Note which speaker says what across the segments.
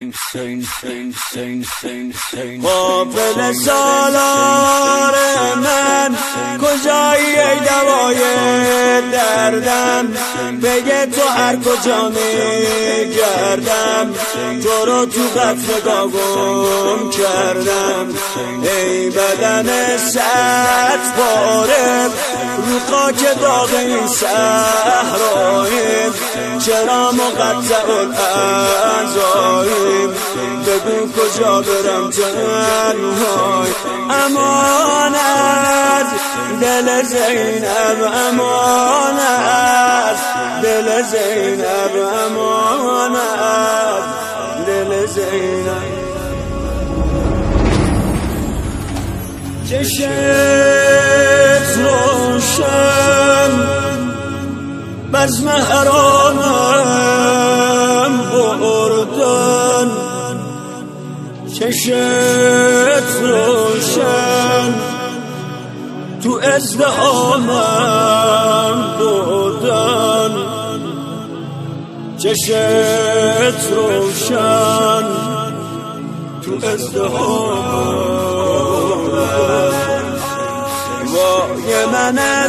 Speaker 1: قافل سالار من کجایی ای دوای دردم، بگه تو هر کجا میگردم، تو رو تو قطر گم کردم. ای بدن صد پاره رو خاک داغ این صحراییم، چرا مقطع الاعضاییم، بگو کجا برم تنهای. امانت دل زینب، امانت دل زینب، امانت دل زینب. چشت روشن بزم حرامم بردن، چشت روشن تو ازدهامم بردن، چشت روشن تو ازدهامم. وای من از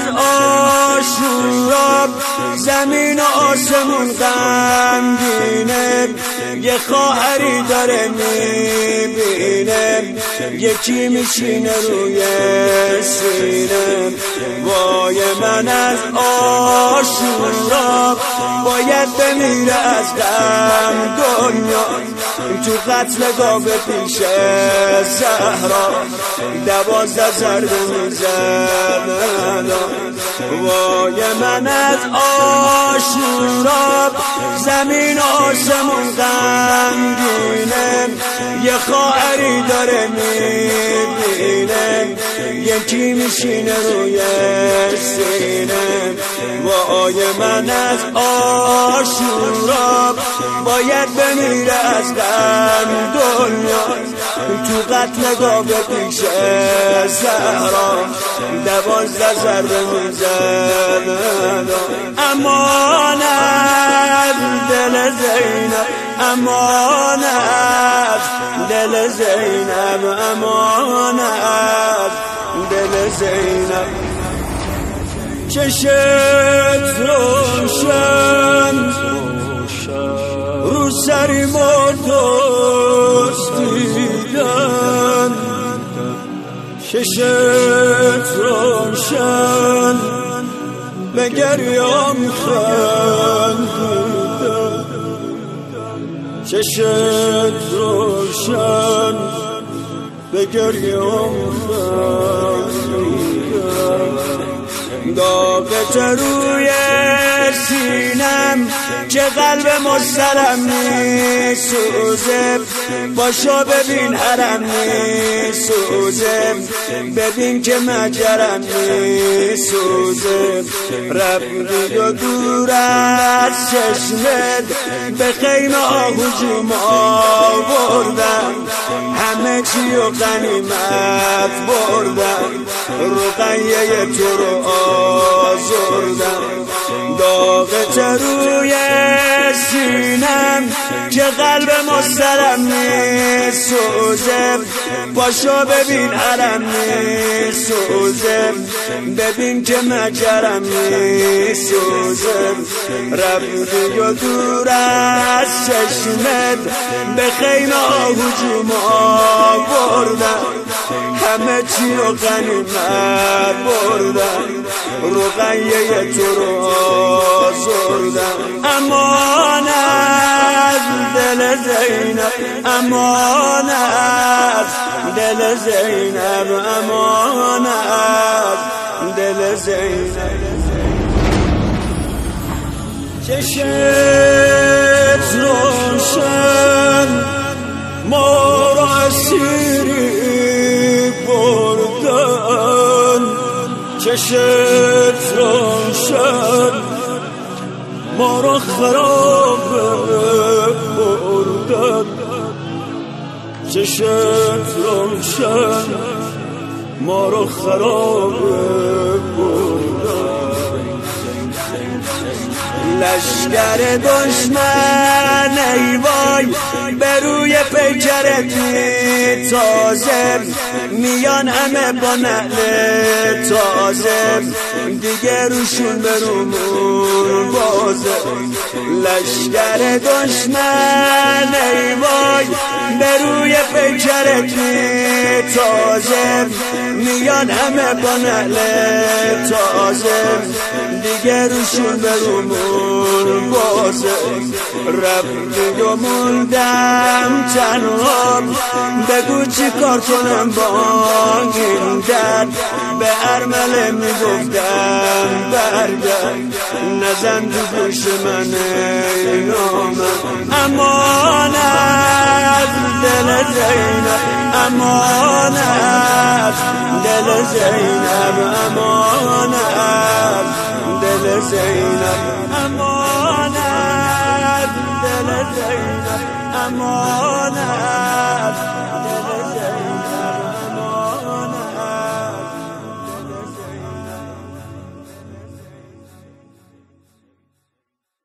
Speaker 1: آشورا زمین و آسمون غمگینه، یه خواهری داره میبینه، یکی میشینه روی سینه. وای من از آشورا باید بمیره از غم دنیا، تو قتل گاو پیش زهرا 12 ضربه میزنن. وای من از آشورا زمین آسمون غمگینه، یه خواهری داره میبینه، یکی میشینه روی سینه. وای من از آشورا باید بمیره از غم دنیا، تو قتل گاو پیش زهرا 12 ضربه میزنن. امانت دل زینب، امانت دل زینب، امانت دل زینب. چشت روشن رو سری مردست دیدن، چشت روشن به گریام خندیدن، چشت روشن به گریام خندیدن. داغت روی سینم که قلب مسترم میسوزه، باشو ببین حرم میسوزه، ببین که مجرم میسوزه. رفتی و دور از چشمت به خیمه هجوم آوردن، همه چی و غنیمت بردن، رقیه تو رو آزردن. داغت روی سینم که قلب مسترم میسوزه، باشو ببین حرم میسوزه، ببین که مجرم میسوزه. رفتی و دور از چشمت به خیمه هجوم آوردن، همه چی رو غنیمت بردن، رقیه تو رو آزردن. امانت دل زینب، امانت دل زینب، امانت دل زینب. چشت روشن ما را اسیری بردن، چشت روشن ما را خراب بردن، چشت روشن ما را خراب بردن. لشکر دشمن ای وای به روی پیکرتی تازه میان همه با نعل تازه دیگه روشون برومون بازه لشکر دشمن ای وای به روی پیکرتی تازه میان همه با نعل تازه دیگه روشون برومون بازه رفتی و موندم تنها بگو چی کار کنم با این درد به ارمله میگفتم برگرد نزن تو گوش من نامم امانت دل زینب امانت دل زینب امانت دل زینب امانت دل زینب امانت